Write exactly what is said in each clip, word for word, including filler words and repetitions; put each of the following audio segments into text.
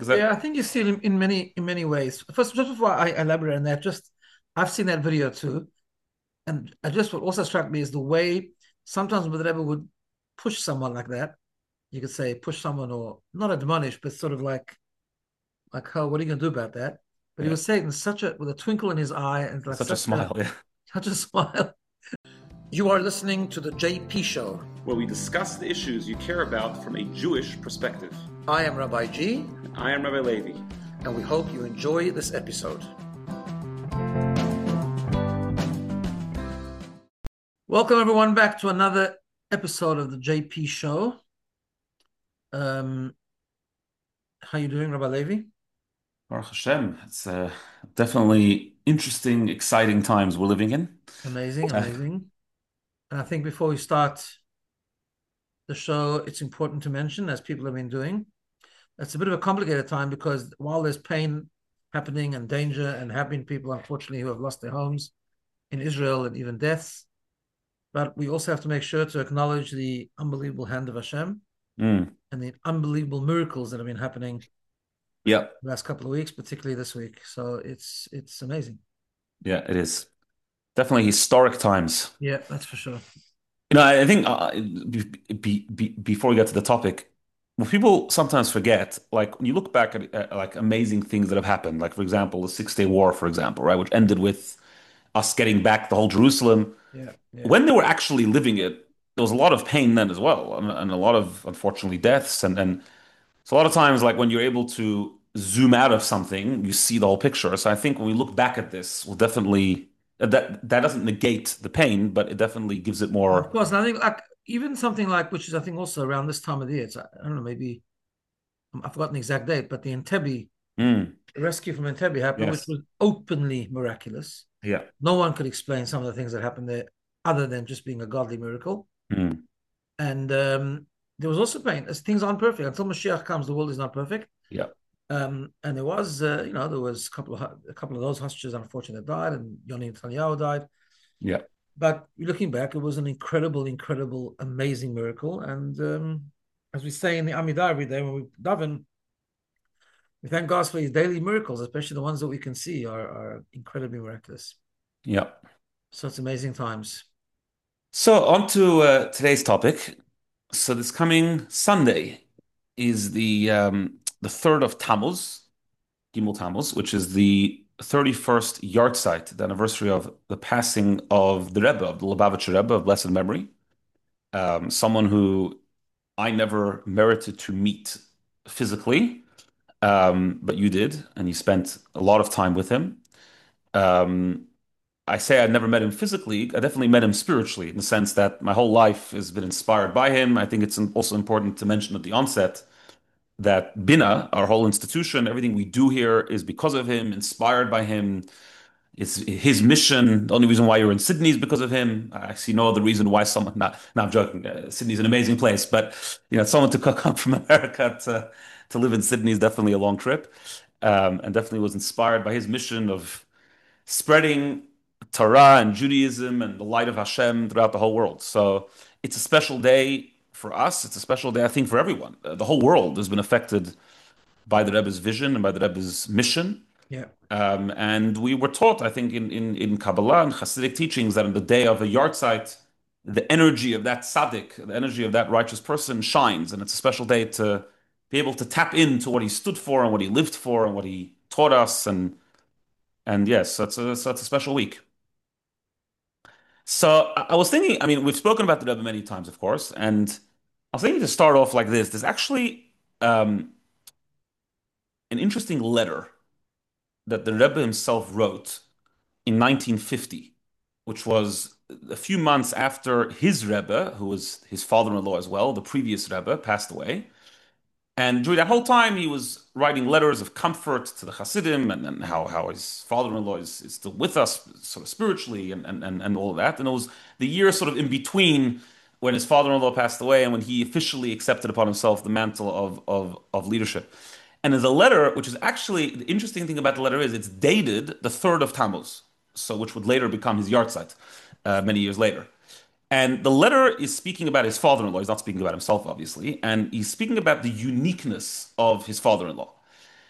Is Yeah, that I think you see it in, in many in many ways. First, just before I elaborate on that, just I've seen that video too, and I just what also struck me is the way sometimes the Rebbe would push someone like that. You could say push someone or not admonish, but sort of like like, oh, what are you gonna do about that? But he yeah, would say it in such a with a twinkle in his eye and like such a such a smile? Yeah. such a smile. You are listening to the J P Show. Where we discuss the issues you care about from a Jewish perspective. I am Rabbi G, I am Rabbi Levi. and we hope you enjoy this episode. Welcome everyone back to another episode of the J P Show. Um, how you doing, Rabbi Levi? Baruch Hashem. It's uh, definitely interesting, exciting times we're living in. Amazing, Uh, amazing. And I think before we start the show, it's important to mention, as people have been doing, it's a bit of a complicated time because while there's pain happening and danger, and have been people, unfortunately, who have lost their homes in Israel and even deaths, but we also have to make sure to acknowledge the unbelievable hand of Hashem mm, and the unbelievable miracles that have been happening yeah, the last couple of weeks, particularly this week. So it's it's amazing. yeah, it is definitely historic times. Yeah, that's for sure. You know, I I think uh, be, be, be, before we get to the topic, what people sometimes forget, like when you look back at, at like amazing things that have happened, like for example, the Six Day War, for example, right, which ended with us getting back the whole Jerusalem. Yeah, yeah. When they were actually living it, there was a lot of pain then as well, and, and a lot of unfortunately deaths. And and so a lot of times, like when you're able to zoom out of something, you see the whole picture. So I think when we look back at this, we'll definitely that that doesn't negate the pain, but it definitely gives it Of more. course, and I think like even something like which is I think also around this time of the year. It's I don't know, maybe I've forgotten the exact date, but the Entebbe Mm, the rescue from Entebbe happened, which yes. was openly miraculous. Yeah. No one could explain some of the things that happened there other than just being a godly miracle. Mm, And um, there was also pain. As things aren't perfect until Mashiach comes, the world is not perfect. yeah. Um, and there was, uh, you know, there was a couple of a couple of those hostages, unfortunately, that died, and Yoni Netanyahu died. Yeah. But looking back, it was an incredible, incredible, amazing miracle. And um, as we say in the Amidah every day when we daven, we thank God for His daily miracles, especially the ones that we can see are, are incredibly miraculous. Yeah. So it's amazing times. So on to uh, today's topic. So this coming Sunday is the um, the third of Tammuz, Gimel Tammuz, which is the thirty-first yahrzeit, the anniversary of the passing of the Rebbe, of the Lubavitcher Rebbe of blessed memory. Um, someone who I never merited to meet physically, um, but you did, and you spent a lot of time with him. Um, I say I never met him physically. I definitely met him spiritually, in the sense that my whole life has been inspired by him. I think it's also important to mention at the onset that Bina, our whole institution, everything we do here is because of him, inspired by him. It's his mission. The only reason why you're in Sydney is because of him. I see no other reason why someone. Not, not I'm joking. Uh, Sydney's an amazing place, but you know, someone to come from America to to live in Sydney is definitely a long trip, um, and definitely was inspired by his mission of spreading Torah and Judaism and the light of Hashem throughout the whole world. So it's a special day for us. It's a special day, I think, for everyone. Uh, the whole world has been affected by the Rebbe's vision and by the Rebbe's mission. Yeah. Um, and we were taught, I think, in, in, in Kabbalah and Hasidic teachings that on the day of a yahrzeit, the energy of that tzaddik, the energy of that righteous person shines. And it's a special day to be able to tap into what he stood for and what he lived for and what he taught us. And and yes, so it's a, so it's a special week. So I, I was thinking, I mean, we've spoken about the Rebbe many times, of course, and I was thinking to start off like this. There's actually um, an interesting letter that the Rebbe himself wrote in nineteen fifty, which was a few months after his Rebbe, who was his father-in-law as well, the previous Rebbe, passed away. And during that whole time, he was writing letters of comfort to the Hasidim and, and how, how his father-in-law is, is still with us, sort of spiritually, and, and, and, and all of that. And it was the year sort of in between when his father-in-law passed away and when he officially accepted upon himself the mantle of, of, of leadership. And there's a letter, which is actually, the interesting thing about the letter is it's dated the third of Tammuz, so which would later become his yahrzeit uh, many years later. And the letter is speaking about his father-in-law. He's not speaking about himself, obviously. And he's speaking about the uniqueness of his father-in-law.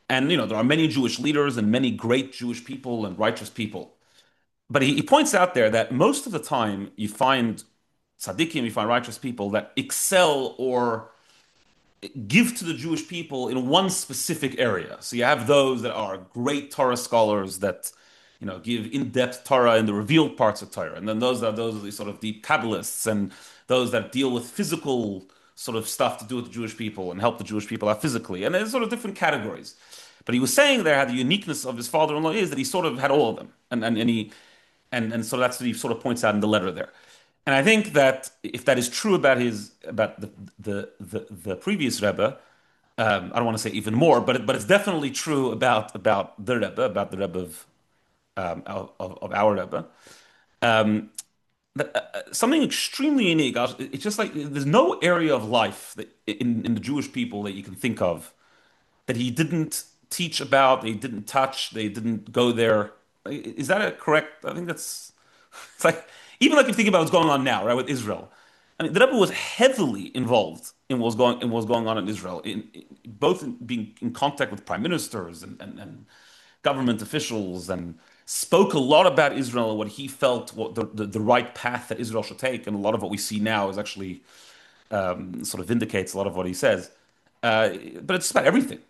And you know, there are many Jewish leaders and many great Jewish people and righteous people. But he, he points out there that most of the time you find tzaddikim, you find righteous people that excel or give to the Jewish people in one specific area. So you have those that are great Torah scholars that, you know, give in-depth Torah in the revealed parts of Torah, and then those are those are the sort of deep Kabbalists and those that deal with physical sort of stuff to do with the Jewish people and help the Jewish people out physically, and there's sort of different categories. But he was saying there how the uniqueness of his father-in-law is that he sort of had all of them, and and, and he and and so that's what he sort of points out in the letter there. And I think that if that is true about his about the the the, the previous Rebbe, um, I don't want to say even more, but it, but it's definitely true about about the Rebbe, about the Rebbe of um, of, of our Rebbe. Um, that, uh, something extremely unique. It's just like there's no area of life that in in the Jewish people that you can think of that he didn't teach about, they didn't touch, they didn't go there. Is that a correct? I think that's it's like even like if you think about what's going on now, right, with Israel. I mean, the Rebbe was heavily involved in what was going in what was going on in Israel, in, in both in being in contact with prime ministers and, and, and government officials, and spoke a lot about Israel and what he felt what the, the, the right path that Israel should take. And a lot of what we see now is actually um, sort of vindicates a lot of what he says. Uh, but it's about everything.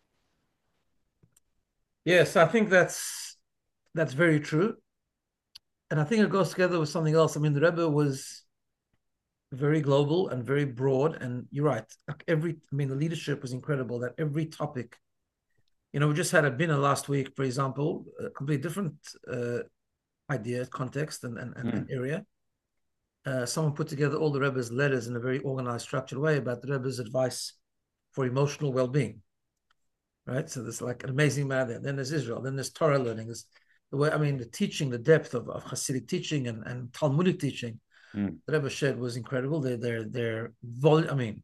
Yes, I think that's that's very true. And I think it goes together with something else. I mean, the Rebbe was very global and very broad. And you're right. Like every, I mean, the leadership was incredible. That every topic, you know, we just had a dinner last week, for example, a completely different uh, idea, context, and and, and, and Mm, area. Uh, someone put together all the Rebbe's letters in a very organized, structured way about the Rebbe's advice for emotional well-being. Right. So there's like an amazing man there. Then there's Israel. Then there's Torah learning. There's the way, I mean, the teaching, the depth of, of Hasidic teaching and, and Talmudic teaching mm, that Rebbe shared was incredible. They're, they're, they're vol- I mean,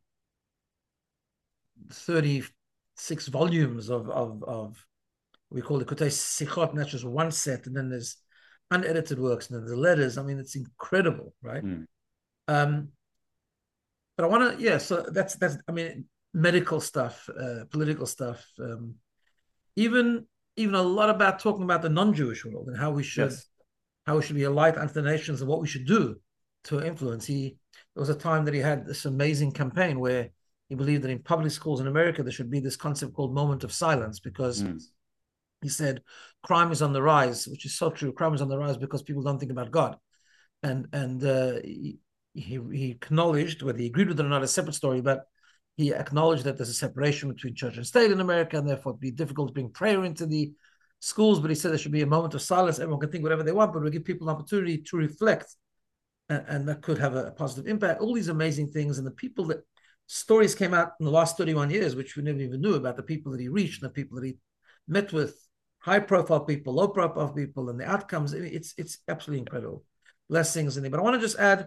thirty-six volumes of, of, of we call it Kutei Sichot, and that's just one set. And then there's unedited works and then the letters. I mean, it's incredible, right? mm, Um, but I want to, yeah, so that's, that's, I mean, medical stuff, uh, political stuff, um, even even a lot about talking about the non-Jewish world and how we should yes. how we should be a light unto the nations and what we should do to influence. He there was a time that he had this amazing campaign where he believed that in public schools in America there should be this concept called moment of silence because Mm, he said crime is on the rise, which is so true. Crime is on the rise because people don't think about God, and and uh, he, he he acknowledged whether he agreed with it or not a separate story, but he acknowledged that there's a separation between church and state in America, and therefore it'd be difficult to bring prayer into the schools. But he said there should be a moment of silence. Everyone can think whatever they want, but we give people an opportunity to reflect, and, and that could have a, a positive impact. All these amazing things, and the people that stories came out in the last thirty-one years, which we never even knew about the people that he reached and the people that he met with, high profile people, low profile people, and the outcomes. It's it's absolutely incredible. Blessings in there. But I want to just add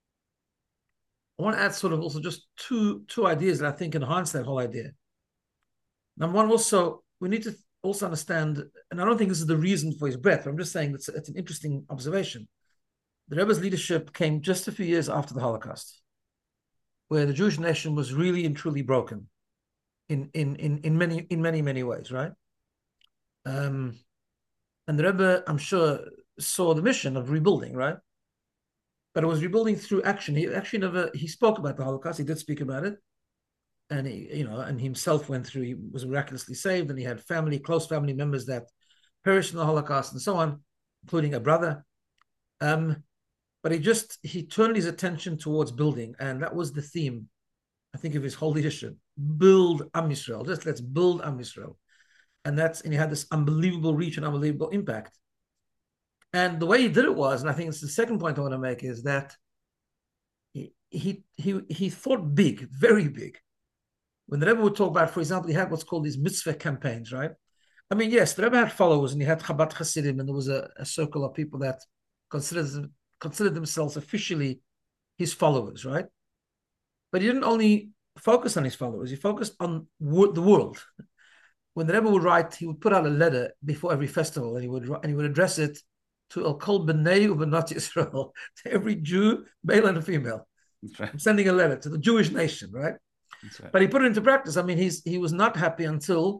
I want to add sort of also just two two ideas that I think enhance that whole idea. Number one, also we need to also understand, and I don't think this is the reason for his breath. But I'm just saying it's, it's an interesting observation. The Rebbe's leadership came just a few years after the Holocaust, where the Jewish nation was really and truly broken in in in in many in many many ways, right? Um, and the Rebbe, I'm sure, saw the mission of rebuilding, right? But it was rebuilding through action. He actually never he spoke about the Holocaust. He did speak about it, and he, you know, and himself went through. He was miraculously saved, and he had family, close family members that perished in the Holocaust, and so on, including a brother. Um, but he just he turned his attention towards building, and that was the theme, I think, of his whole leadership: build Am Yisrael. Just let's build Am Yisrael, and that's and he had this unbelievable reach and unbelievable impact. And the way he did it was, and I think it's the second point I want to make, is that he he he, he thought big, very big. When the Rebbe would talk about, for example, he had what's called these mitzvah campaigns, right? I mean, yes, the Rebbe had followers, and he had Chabad Hasidim, and there was a, a circle of people that considered considered themselves officially his followers, right? But he didn't only focus on his followers; he focused on wo- the world. When the Rebbe would write, he would put out a letter before every festival, and he would and he would address it to El Kol B'nai U'Benot Yisrael, to every Jew, male and female. that's right. I'm sending a letter to the Jewish nation, right? That's right. But he put it into practice. I mean, he's he was not happy until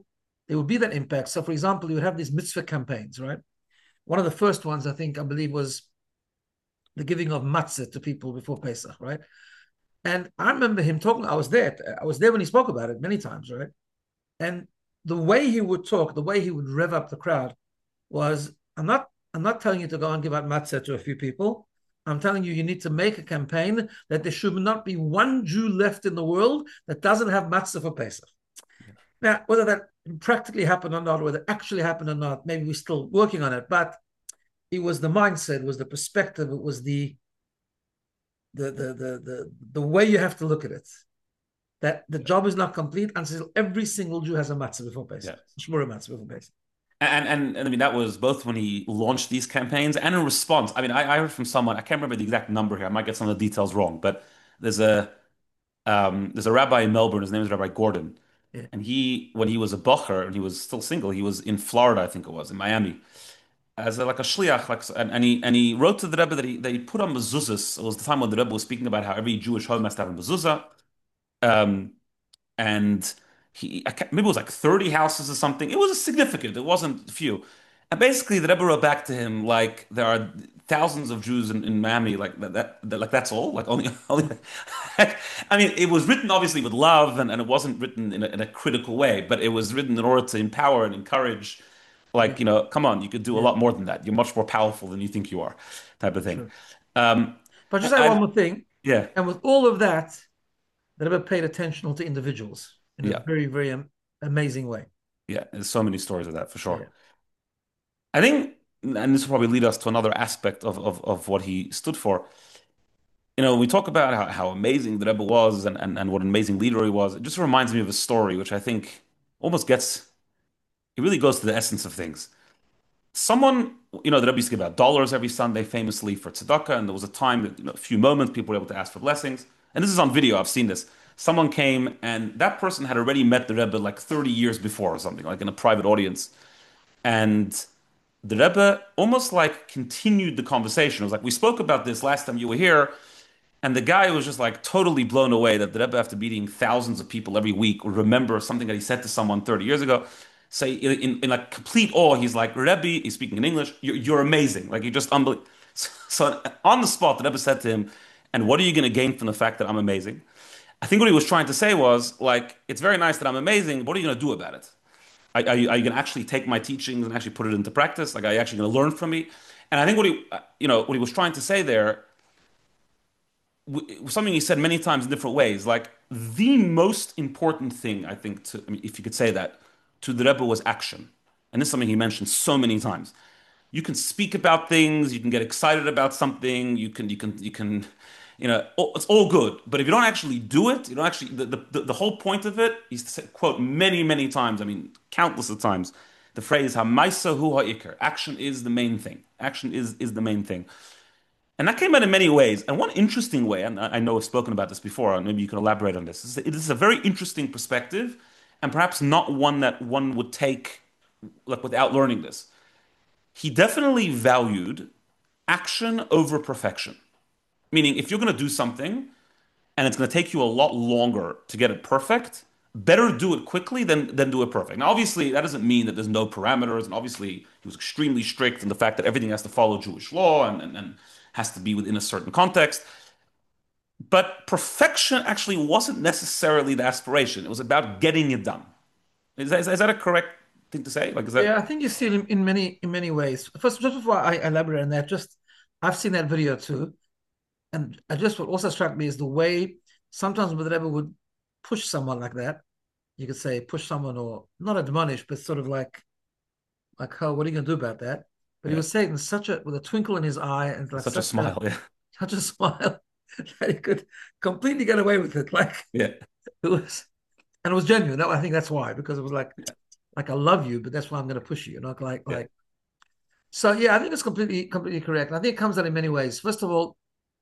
there would be that impact. So, for example, you would have these mitzvah campaigns, right? One of the first ones, I think, I believe, was the giving of matzah to people before Pesach, right? And I remember him talking. I was there. I was there when he spoke about it many times, right? And the way he would talk, the way he would rev up the crowd was, I'm not, I'm not telling you to go and give out matzah to a few people. I'm telling you, you need to make a campaign that there should not be one Jew left in the world that doesn't have matzah for Pesach. Yeah. Now, whether that practically happened or not, whether it actually happened or not, maybe we're still working on it. But it was the mindset, it was the perspective, it was the the the the the, the way you have to look at it. That the job is not complete until every single Jew has a matzah before Pesach. Yeah. Shmura matzah before Pesach. And, and and I mean that was both when he launched these campaigns and in response. I mean, I, I heard from someone, I can't remember the exact number here. I might get some of the details wrong, but there's a um, there's a rabbi in Melbourne. His name is Rabbi Gordon, yeah. and he when he was a bocher and he was still single, he was in Florida, I think it was in Miami, as a, like a shliach, like and, and he and he wrote to the Rebbe that he that he put on mezuzahs. It was the time when the Rebbe was speaking about how every Jewish home has to have a mezuzah. Um, and he maybe it was like thirty houses or something. It was significant. It wasn't few. And basically, the Rebbe wrote back to him like there are thousands of Jews in, in Miami, like that, that, that, like that's all. Like only, only. I mean, it was written obviously with love, and, and it wasn't written in a, in a critical way, but it was written in order to empower and encourage. Like yeah. you know, come on, you could do yeah. a lot more than that. You're much more powerful than you think you are, type of thing. Um, but just say I, one more thing. yeah. And with all of that, the Rebbe paid attention to individuals in a Yeah. very, very um, amazing way. Yeah, there's so many stories of that for sure. Yeah. I think, and this will probably lead us to another aspect of, of, of what he stood for. You know, we talk about how, how amazing the Rebbe was and, and, and what an amazing leader he was. It just reminds me of a story, which I think almost gets, it really goes to the essence of things. Someone, you know, the Rebbe used to give out dollars every Sunday famously for tzedakah, and there was a time that, you know, a few moments people were able to ask for blessings. And this is on video, I've seen this. Someone came and that person had already met the Rebbe like thirty years before or something, like in a private audience. And the Rebbe almost like continued the conversation. It was like, we spoke about this last time you were here. And the guy was just like totally blown away that the Rebbe, after meeting thousands of people every week, would remember something that he said to someone thirty years ago. Say in, in, in like complete awe, he's like, Rebbe, he's speaking in English, you're, you're amazing. Like, you're just unbelievable. So, so on the spot, the Rebbe said to him, and what are you going to gain from the fact that I'm amazing? I think what he was trying to say was, like, it's very nice that I'm amazing. What are you going to do about it? Are, are you, are you going to actually take my teachings and actually put it into practice? Like, are you actually going to learn from me? And I think what he, uh, you know, what he was trying to say there, w- something he said many times in different ways, like the most important thing, I think, to, I mean, if you could say that, to the Rebbe was action. And this is something he mentioned so many times. You can speak about things, you can get excited about something, you can, you can, you can, you know, it's all good. But if you don't actually do it, you don't actually, the, the, the whole point of it, he's to quote many, many times, I mean, countless of times, the phrase, "Hamaisa hu ha'ikar." Action is the main thing. Action is, is the main thing. And that came out in many ways. And one interesting way, and I know I've spoken about this before, and maybe you can elaborate on this, is it is a very interesting perspective, and perhaps not one that one would take like without learning this. He definitely valued action over perfection. Meaning, if you're going to do something and it's going to take you a lot longer to get it perfect, better do it quickly than than do it perfect. Now, obviously, that doesn't mean that there's no parameters, and obviously, he was extremely strict in the fact that everything has to follow Jewish law and, and, and has to be within a certain context. But perfection actually wasn't necessarily the aspiration. It was about getting it done. Is that, is that a correct thing to say? Like, is that? Yeah, I think you see it in, in many in many ways. First, just before I elaborate on that, just I've seen that video too, and I just what also struck me is the way sometimes when the Rebbe would push someone like that. You could say push someone or not admonish, but sort of like like, oh, what are you gonna do about that? But he Yeah. was saying in such a with a twinkle in his eye and like Such a such a smile. Yeah. such a smile that he could completely get away with it. Like Yeah. it was, and it was genuine. That, I think that's why, because it was like like I love you, but that's why I'm going to push you. You know, like Yeah. like so. Yeah, I think it's completely completely correct. And I think it comes out in many ways. First of all,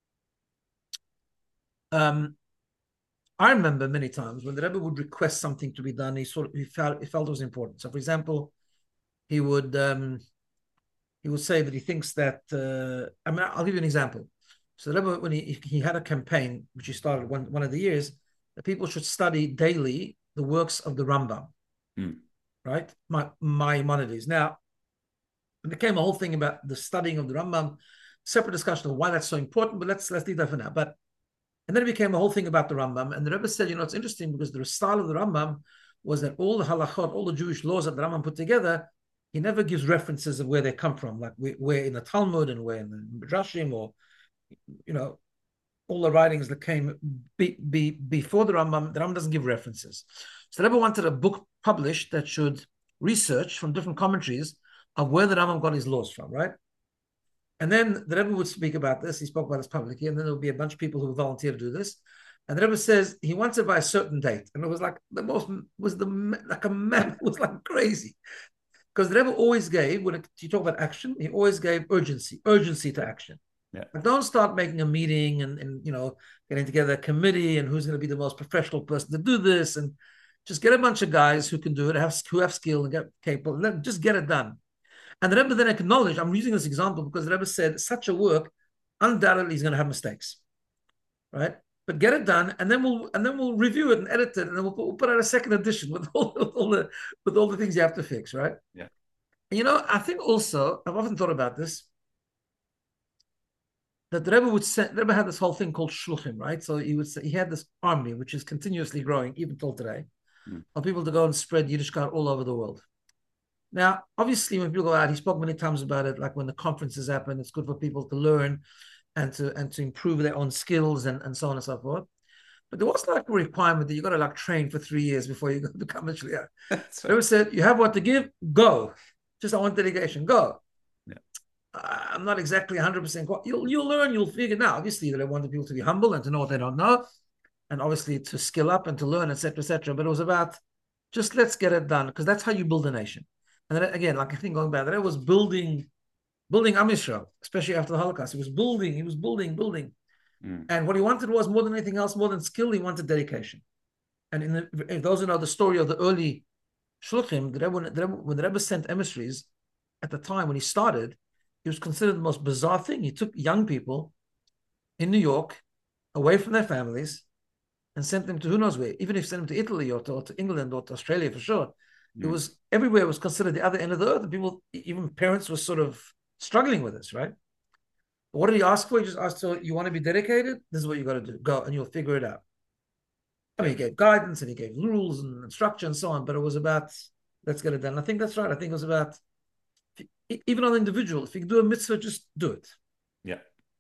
um, I remember many times when the Rebbe would request something to be done, he sort of he felt he felt it was important. So, for example, he would um, he would say that he thinks that. Uh, I mean, I'll give you an example. So, the Rebbe, when he he had a campaign which he started one one of the years, that people should study daily the works of the Rambam. Mm. right? My Maimonides. Now, it became a whole thing about the studying of the Rambam, separate discussion of why that's so important, but let's let's leave that for now. But and then it became a whole thing about the Rambam. And the Rebbe said, you know, it's interesting because the style of the Rambam was that all the halachot, all the Jewish laws that the Rambam put together, he never gives references of where they come from, like where in the Talmud and where in the Midrashim, or, you know, all the writings that came be, be, before the Rambam. The Rambam doesn't give references. So the Rebbe wanted a book published that should research from different commentaries of where the Rambam got his laws from, right? And then the Rebbe would speak about this. He spoke about this publicly, and then there would be a bunch of people who would volunteer to do this. And the Rebbe says he wants it by a certain date, and it was like the most was the like a map. It was like crazy because the Rebbe always gave when it, you talk about action, he always gave urgency, urgency to action. Yeah. But don't start making a meeting and and you know getting together a committee and who's going to be the most professional person to do this, and just get a bunch of guys who can do it, have who have skill and get capable. And just get it done. And the Rebbe then acknowledged, I'm using this example because the Rebbe said such a work undoubtedly is going to have mistakes, right? But get it done, and then we'll and then we'll review it and edit it, and then we'll put, we'll put out a second edition with all, with all the with all the things you have to fix, right? Yeah. And you know, I think also I've often thought about this that the Rebbe would send. The Rebbe had this whole thing called shluchim, right? So he would say he had this army which is continuously growing even till today, Mm. of people to go and spread Yiddishkeit all over the world. Now, obviously, when people go out, he spoke many times about it, like when the conferences happen, it's good for people to learn and to and to improve their own skills and, and so on and so forth. But there was like a requirement that you got to like train for three years before you become a shliach. That's They right. said, you have what to give, go. Just I want delegation, go. Yeah. Uh, I'm not exactly one hundred percent. You'll, you'll learn, you'll figure. Now, obviously, that I wanted people to be humble and to know what they don't know, and obviously to skill up and to learn, et cetera, et cetera. But it was about just let's get it done because that's how you build a nation. And then again, like I think going back, that was building, building Am Yisrael, especially after the Holocaust. He was building, he was building, building. Mm. And what he wanted was more than anything else, more than skill, he wanted dedication. And in the, if those who know the story of the early Shluchim, the Rebbe, when, the Rebbe, when the Rebbe sent emissaries at the time when he started, it was considered the most bizarre thing. He took young people in New York away from their families and sent them to who knows where, even if you sent them to Italy or to, or to England or to Australia for sure. It Mm. was everywhere. It was considered the other end of the earth. And people, even parents, were sort of struggling with this, right? But what did he ask for? He just asked, so you want to be dedicated? This is what you got to do. Go and you'll figure it out. I mean, he gave guidance and he gave rules and instruction and so on, but it was about, let's get it done. I think that's right. I think it was about, even on the individual, if you can do a mitzvah, just do it. Yeah.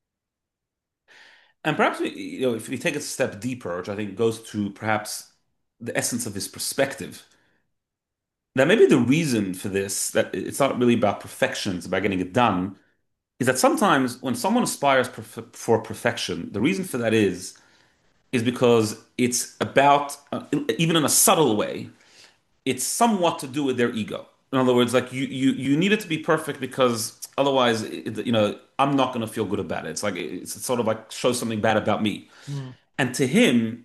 And perhaps we, you know, if we take it a step deeper, which I think goes to perhaps the essence of his perspective, that maybe the reason for this, that it's not really about perfection, it's about getting it done, is that sometimes when someone aspires perf for perfection, the reason for that is is because it's about, uh, even in a subtle way, it's somewhat to do with their ego. In other words, like you you you need it to be perfect because otherwise, it, you know, I'm not going to feel good about it. It's like it's sort of like shows something bad about me. Mm. And to him,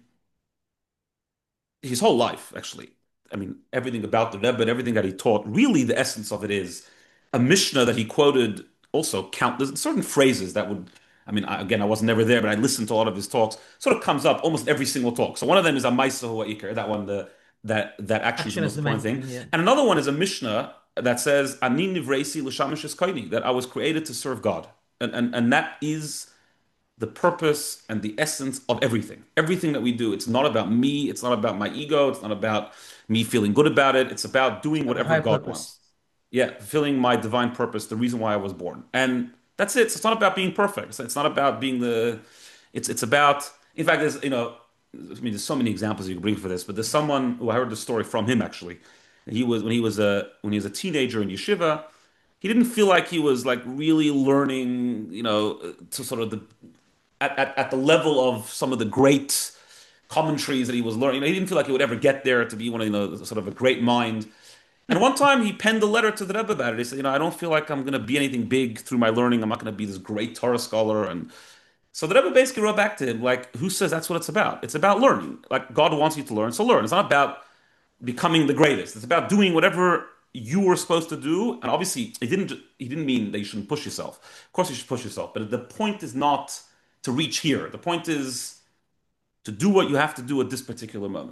his whole life, actually, I mean, everything about the Rebbe and everything that he taught, really the essence of it is a Mishnah that he quoted also count. There's certain phrases that would, I mean, I, again, I was never there, but I listened to a lot of his talks. Sort of comes up almost every single talk. So one of them is a Maisa Hua Iker, that one, the that that action is the Action is most the main important thing. thing, yeah. And another one is a Mishnah that says, "Ani nivreisi l'shamish eskoini," that I was created to serve God, and and and that is the purpose and the essence of everything. Everything that we do, it's not about me, it's not about my ego, it's not about me feeling good about it. It's about doing Have a whatever high God purpose. wants. Yeah, fulfilling my divine purpose, the reason why I was born. And that's it. It's not about being perfect. It's, it's not about being the it's it's about in fact there's you know I mean there's so many examples you can bring for this, but there's someone who I heard the story from him actually. He was when he was a when he was a teenager in yeshiva, he didn't feel like he was like really learning, you know, to sort of the at, at, at the level of some of the great commentaries that he was learning. You know, he didn't feel like he would ever get there to be one of, you know, sort of a great mind. And one time he penned a letter to the Rebbe about it. He said, you know, I don't feel like I'm going to be anything big through my learning. I'm not going to be this great Torah scholar. And so the Rebbe basically wrote back to him, like, who says that's what it's about? It's about learning. Like, God wants you to learn, so learn. It's not about becoming the greatest. It's about doing whatever you were supposed to do. And obviously, he didn't he didn't mean that you shouldn't push yourself. Of course, you should push yourself. But the point is not to reach here. The point is to do what you have to do at this particular moment.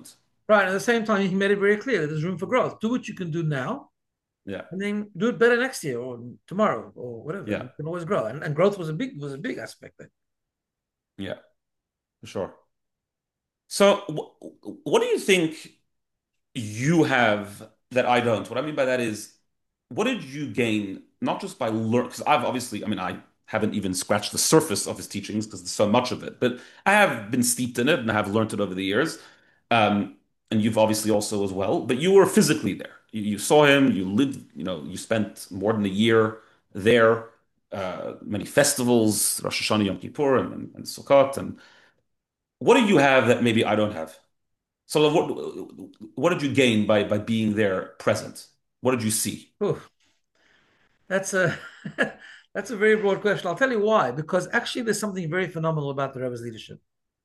Right. At the same time, he made it very clear that there's room for growth. Do what you can do now, Yeah. and then do it better next year or tomorrow or whatever. Yeah. You can always grow, and, and growth was a big was a big aspect there. Yeah. For sure. So, wh what do you think you have that I don't? What I mean by that is, what did you gain, not just by learn, because I've obviously, I mean, I haven't even scratched the surface of his teachings because there's so much of it, but I have been steeped in it and I have learned it over the years. Um, and you've obviously also as well, but you were physically there. You, you saw him, you lived, you know, you spent more than a year there, uh, many festivals, Rosh Hashanah, Yom Kippur, and, and, and Sukkot. And what do you have that maybe I don't have? So what what did you gain by by being there present? What did you see? Whew, that's a that's a very broad question. I'll tell you why. Because actually, there's something very phenomenal about the Rebbe's leadership.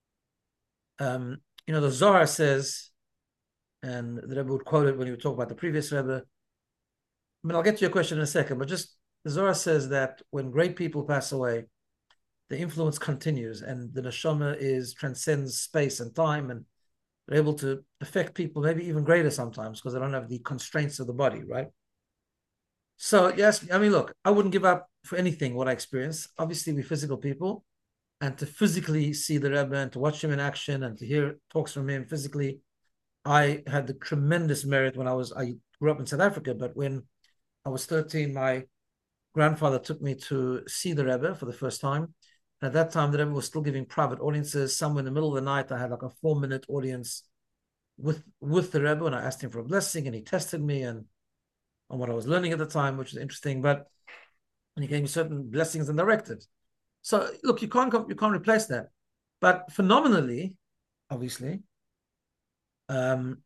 Um, you know, the Zohar says, and the Rebbe would quote it when he would talk about the previous Rebbe. I mean, I'll get to your question in a second, but just the Zohar says that when great people pass away, the influence continues, and the neshama is transcends space and time, and they're able to affect people maybe even greater sometimes because they don't have the constraints of the body, right? So yes, I mean, look, I wouldn't give up for anything what I experienced. Obviously, we're physical people, and to physically see the Rebbe and to watch him in action and to hear talks from him physically, I had the tremendous merit when I was I grew up in South Africa, but when I was thirteen, my grandfather took me to see the Rebbe for the first time. And at that time, the Rebbe was still giving private audiences. Somewhere in the middle of the night, I had like a four minute audience with with the Rebbe, and I asked him for a blessing, and he tested me and on what I was learning at the time, which was interesting. But and he gave me certain blessings and directives. So look, you can't you can't replace that. But phenomenally, obviously, um,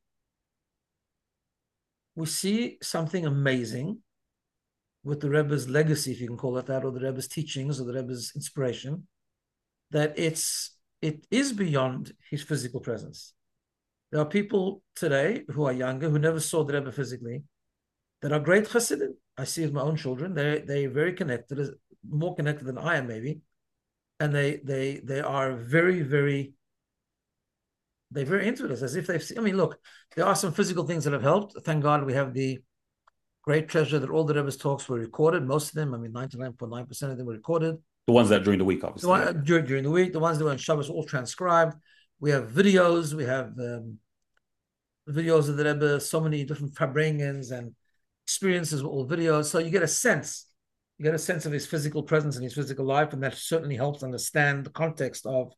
we see something amazing with the Rebbe's legacy, if you can call it that, or the Rebbe's teachings, or the Rebbe's inspiration. That it's it is beyond his physical presence. There are people today who are younger who never saw the Rebbe physically that are great Hasidim. I see with my own children; they they're very connected, more connected than I am, maybe, and they they they are very very they're very into it, as if they've seen. I mean, look, there are some physical things that have helped. Thank God we have the great treasure that all the Rebbe's talks were recorded. Most of them, I mean, ninety-nine point nine percent of them were recorded. The ones that during the week, The obviously. Yeah. one during, during the week, the ones that were on Shabbos all transcribed. We have videos, we have um, videos of the Rebbe, so many different Farbrengens and experiences with all videos. So you get a sense, you get a sense of his physical presence and his physical life, and that certainly helps understand the context of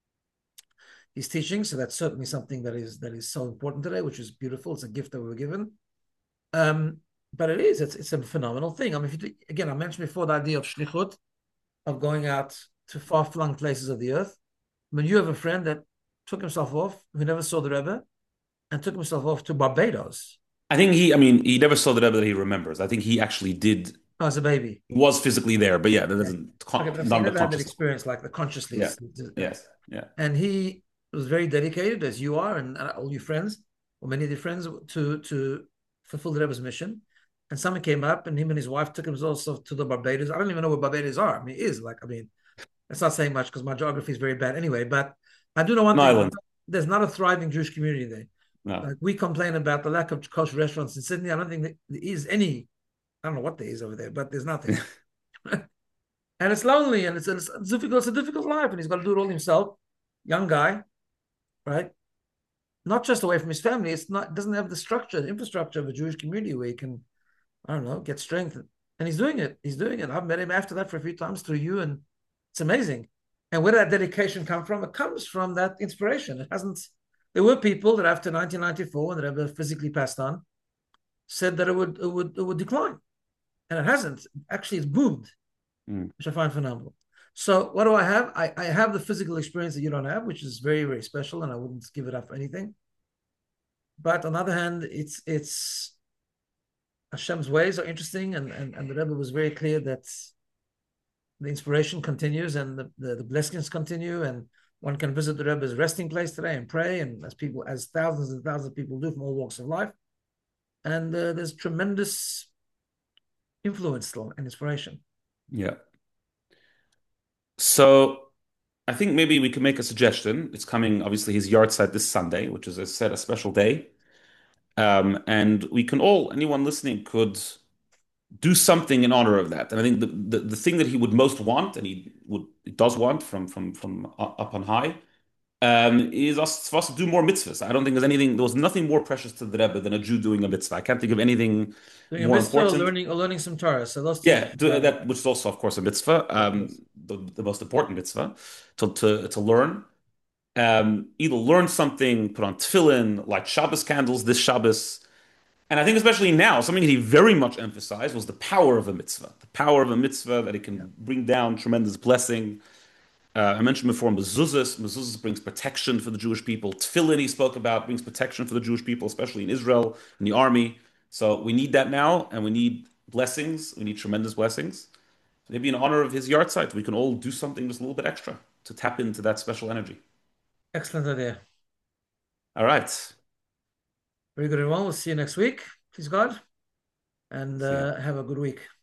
his teaching. So that's certainly something that is that is so important today, which is beautiful. It's a gift that we were given. Um, but it is, it's it's a phenomenal thing. I mean, if you, again, I mentioned before the idea of shlichut, of going out to far-flung places of the earth. When you have a friend that took himself off, who never saw the Rebbe, and took himself off to Barbados I think he, I mean, he never saw the Rebbe that he remembers. I think he actually did, as a baby. he was physically there, but yeah, that Okay, doesn't, okay, but I'm not saying on the never had that conscious level. experience like the consciously. Yeah. Yes. Yeah. And he was very dedicated, as you are, and all your friends, or many of your friends, to to fulfill the Rebbe's mission. And someone came up, and him and his wife took himself to the Barbados. I don't even know where Barbados are. I mean, it is like, I mean, it's not saying much because my geography is very bad anyway. But I do know one An thing: island. there's not a thriving Jewish community there. No. Like we complain about the lack of kosher restaurants in Sydney. I don't think there is any. I don't know what there is over there, but there's nothing. And it's lonely, and it's, it's difficult. It's a difficult life, and he's got to do it all himself. Young guy, right? Not just away from his family. It's not it doesn't have the structure, the infrastructure of a Jewish community where he can, I don't know, get strength. And he's doing it. He's doing it. I've met him after that for a few times through you, and it's amazing. And where did that dedication come from? It comes from that inspiration. It hasn't. There were people that after nineteen ninety-four, when the Rebbe physically passed on, said that it would it would it would decline, and it hasn't. Actually, it's boomed, Mm. which I find phenomenal. So what do I have? I, I have the physical experience that you don't have, which is very, very special, and I wouldn't give it up for anything. But on the other hand, it's it's Hashem's ways are interesting, and, and, and the Rebbe was very clear that the inspiration continues and the, the, the blessings continue, and one can visit the Rebbe's resting place today and pray, and as people, as thousands and thousands of people do from all walks of life. And uh, there's tremendous influence still and inspiration. Yeah. So I think maybe we could make a suggestion. It's coming, obviously, his yard site this Sunday, which is, as I said, a special day. Um, and we can all, anyone listening, could do something in honor of that. And I think the, the, the thing that he would most want, and he would he does want from from from up on high, um, is us for us to do more mitzvahs. I don't think there's anything. There was nothing more precious to the Rebbe than a Jew doing a mitzvah. I can't think of anything Doing a more mitzvah or important. learning or learning some Torah. So those two Yeah, things, do right? that, which is also, of course, a mitzvah, Yes. um, the, the most important mitzvah, to to to learn. Um, either learn something, put on tefillin, light Shabbos candles this Shabbos. And I think especially now, something that he very much emphasized was the power of a mitzvah. The power of a mitzvah that it Yeah. can bring down tremendous blessing. Uh, I mentioned before mezuzahs. Mezuzahs brings protection for the Jewish people. Tefillin he spoke about brings protection for the Jewish people, especially in Israel, in the army. So we need that now, and we need blessings. We need tremendous blessings. Maybe in honor of his yard site, we can all do something just a little bit extra to tap into that special energy. Excellent idea. All right. Very good, everyone. We'll see you next week. Please God, and See ya. uh, have a good week.